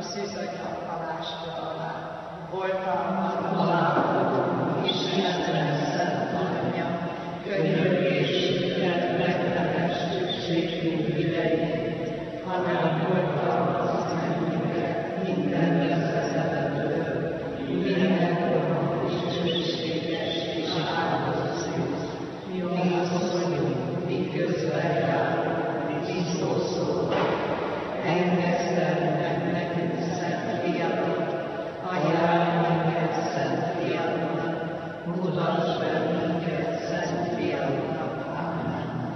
szűzöket halásra alá. Oltalmat halálodunk, Istenre szent anyja, könyörgésünket megtemessük sétünk idején, hanem oltalmazz meg minket minden veszezetből, minden gonosz és csúszséges és áldott szűz. Mi asszonyunk, miközben járunk, tisztó szólunk, engeszted meg nekünk szent fiadat, ajánl minket szent fiadnak, mutass be minket szent fiadnak. Amen.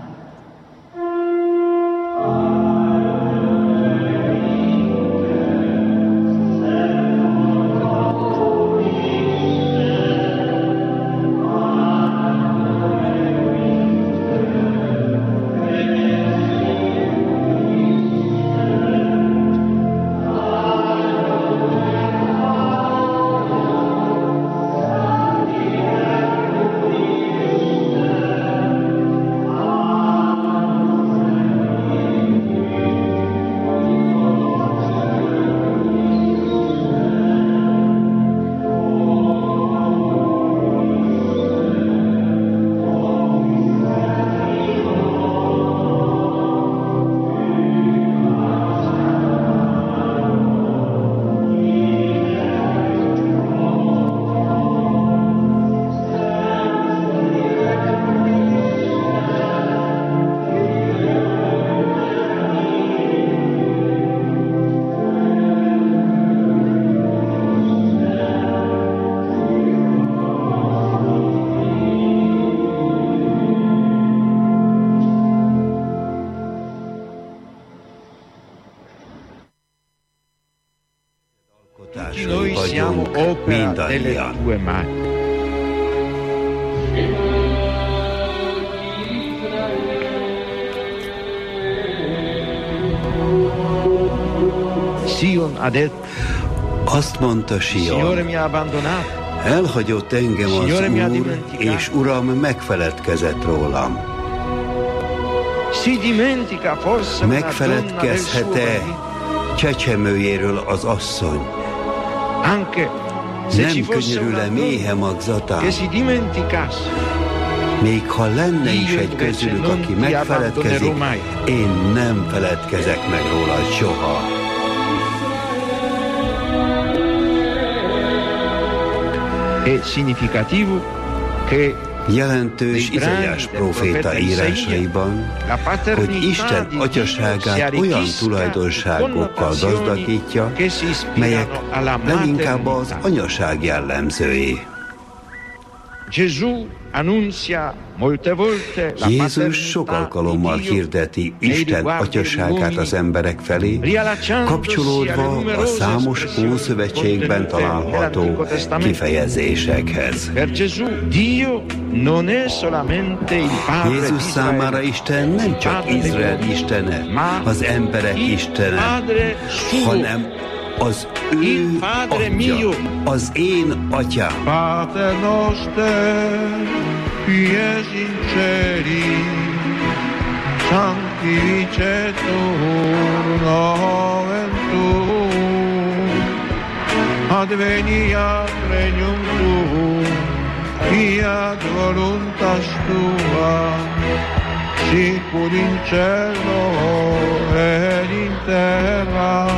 Noi siamo opera delle tue mani. Sion ha detto, azt mondta Sion, Signore mi ha abbandonato, elhagyott engem az Signore mi ha Úr, dimenticato. és Uram megfeledkezett rólam. Si dimentica forse una donna del suo Megfeledkezhet-e marito? csecsemőjéről az asszony? Anche se Nem ci fosse könyörül-e una méhe donna magzatán? che si dimenticasse, Még ha lenne is Io egy invece közülük, non aki ti megfeledkezik, abbandonerò mai. én nem feledkezek meg rólad soha. è significativo che Jelentős Izaiás próféta írásaiban, hogy Isten atyaságát olyan tulajdonságokkal gazdagítja, melyek leginkább az anyaság jellemzői. Jézus sok alkalommal hirdeti Isten atyaságát az emberek felé, kapcsolódva a számos Ószövetségben található kifejezésekhez. Jézus számára Isten nem csak Izrael istene, az emberek istene, hanem az ő atya, az én atyám. Pater noster, qui es in celi, sanctificetur nomen tuum, adveniat regnum tuum, fiat voluntas tua, sicur in cielo ed in terra.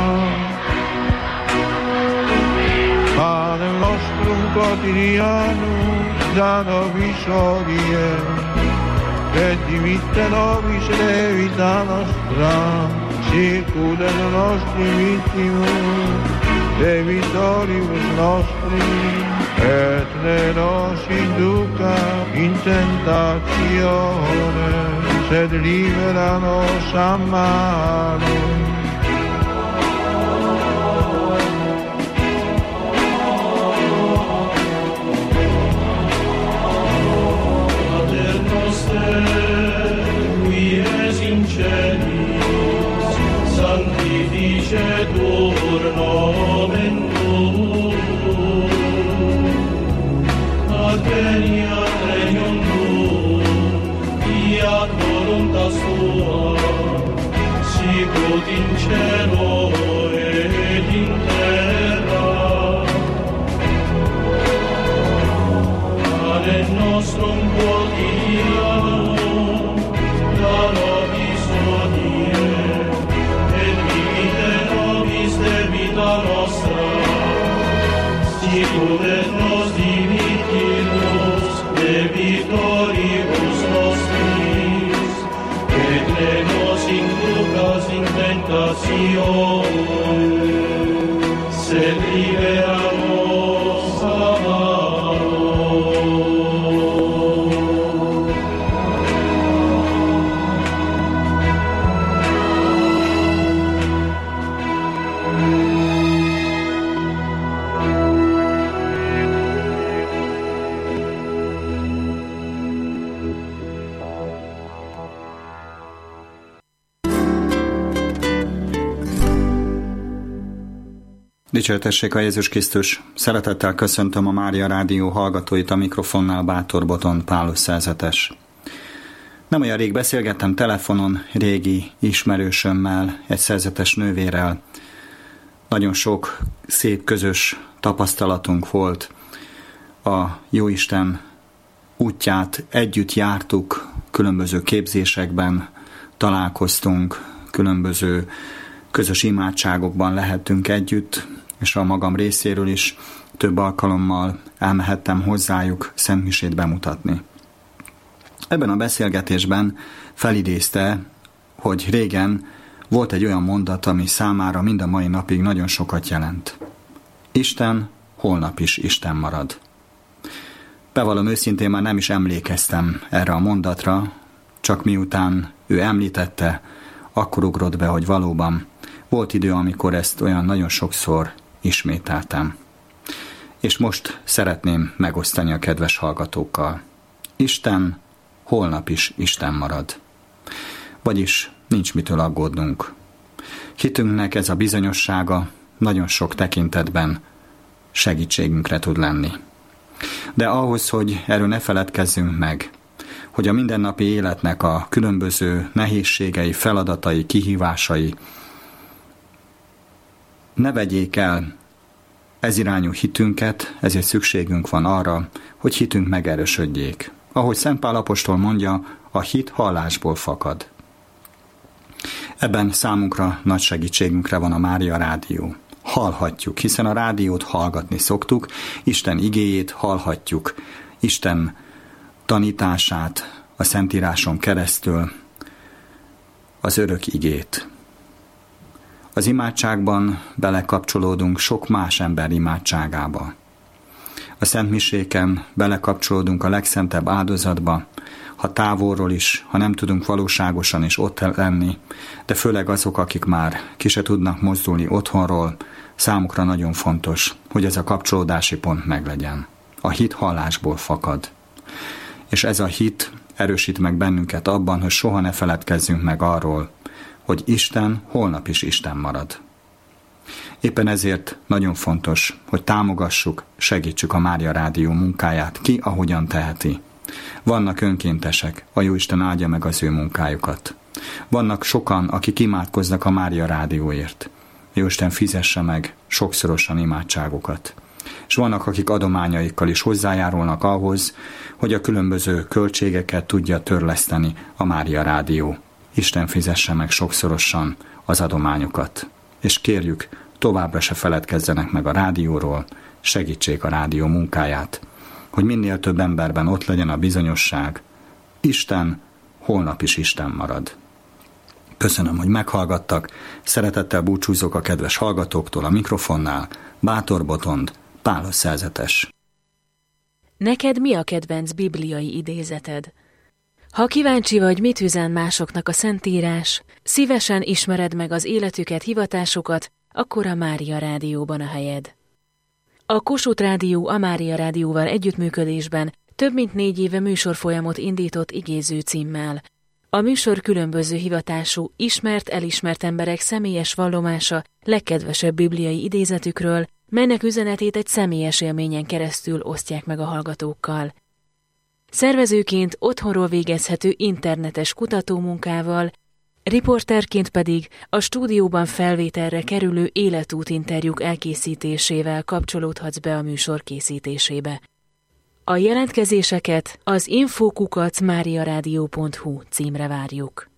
Panem nostrum quotidianum da nobis hodie, et dimitte nobis debita nostra, sicut et nostri vittimus debitoribus nostri, et ne nos induca in tentatione, sed libera nos a malo. Sanctificetur nomen tuum, adveniat regnum tuum, fiat voluntas tua, sicut in cielo et in si tu de nos dimitimos de vitoribus nostris, et ne nos inducas in tentationem, sed libera nos a malo. Dicsértessék a Jézus Krisztus! Szeretettel köszöntöm a Mária Rádió hallgatóit, a mikrofonnál Bátor Botond Pálos szerzetes. Nem olyan rég beszélgettem telefonon régi ismerősömmel, egy szerzetes nővérrel. Nagyon sok szép közös tapasztalatunk volt. A Jóisten útját együtt jártuk, különböző képzésekben találkoztunk, különböző közös imádságokban lehettünk együtt, és a magam részéről is több alkalommal elmehettem hozzájuk szentmisét bemutatni. Ebben a beszélgetésben felidézte, hogy régen volt egy olyan mondat, ami számára mind a mai napig nagyon sokat jelent. Isten holnap is Isten marad. Bevallom őszintén, már nem is emlékeztem erre a mondatra, csak miután ő említette, akkor ugrott be, hogy valóban volt idő, amikor ezt olyan nagyon sokszor ismételtem. És most szeretném megosztani a kedves hallgatókkal. Isten holnap is Isten marad. Vagyis nincs mitől aggódnunk. Hitünknek ez a bizonyossága nagyon sok tekintetben segítségünkre tud lenni. De ahhoz, hogy erről ne feledkezzünk meg, hogy a mindennapi életnek a különböző nehézségei, feladatai, kihívásai ne vegyék el ez irányú hitünket, ezért szükségünk van arra, hogy hitünk megerősödjék. Ahogy Szent Pál apostol mondja, a hit hallásból fakad. Ebben számunkra nagy segítségünkre van a Mária Rádió. Hallhatjuk, hiszen a rádiót hallgatni szoktuk, Isten igéjét hallhatjuk, Isten tanítását a Szentíráson keresztül, az örök igét. Az imádságban belekapcsolódunk sok más ember imádságába. A szentmiséken belekapcsolódunk a legszentebb áldozatba, ha távolról is, ha nem tudunk valóságosan is ott lenni, de főleg azok, akik már ki se tudnak mozdulni otthonról, számukra nagyon fontos, hogy ez a kapcsolódási pont meglegyen. A hit hallásból fakad. És ez a hit erősít meg bennünket abban, hogy soha ne feledkezzünk meg arról, hogy Isten holnap is Isten marad. Éppen ezért nagyon fontos, hogy támogassuk, segítsük a Mária Rádió munkáját, ki ahogyan teheti. Vannak önkéntesek, a Jóisten áldja meg az ő munkájukat. Vannak sokan, akik imádkoznak a Mária Rádióért. Jóisten fizesse meg sokszorosan imádságokat. És vannak, akik adományaikkal is hozzájárulnak ahhoz, hogy a különböző költségeket tudja törleszteni a Mária Rádió. Isten fizesse meg sokszorosan az adományokat. És kérjük, továbbra se feledkezzenek meg a rádióról, segítsék a rádió munkáját, hogy minél több emberben ott legyen a bizonyosság, Isten holnap is Isten marad. Köszönöm, hogy meghallgattak, szeretettel búcsúzok a kedves hallgatóktól a mikrofonnál, Bátor Botond, Pálos szerzetes. Neked mi a kedvenc bibliai idézeted? Ha kíváncsi vagy, mit üzen másoknak a Szentírás, szívesen ismered meg az életüket, hivatásukat, akkor a Mária Rádióban a helyed. A Kossuth Rádió a Mária Rádióval együttműködésben több mint 4 éve műsorfolyamot indított igéző címmel. A műsor különböző hivatású, ismert-elismert emberek személyes vallomása legkedvesebb bibliai idézetükről, melynek üzenetét egy személyes élményen keresztül osztják meg a hallgatókkal. Szervezőként otthonról végezhető internetes kutatómunkával, riporterként pedig a stúdióban felvételre kerülő életútinterjúk elkészítésével kapcsolódhatsz be a műsor készítésébe. A jelentkezéseket az info@mariaradio.hu címre várjuk.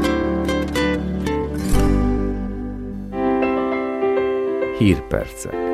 Hírpercek.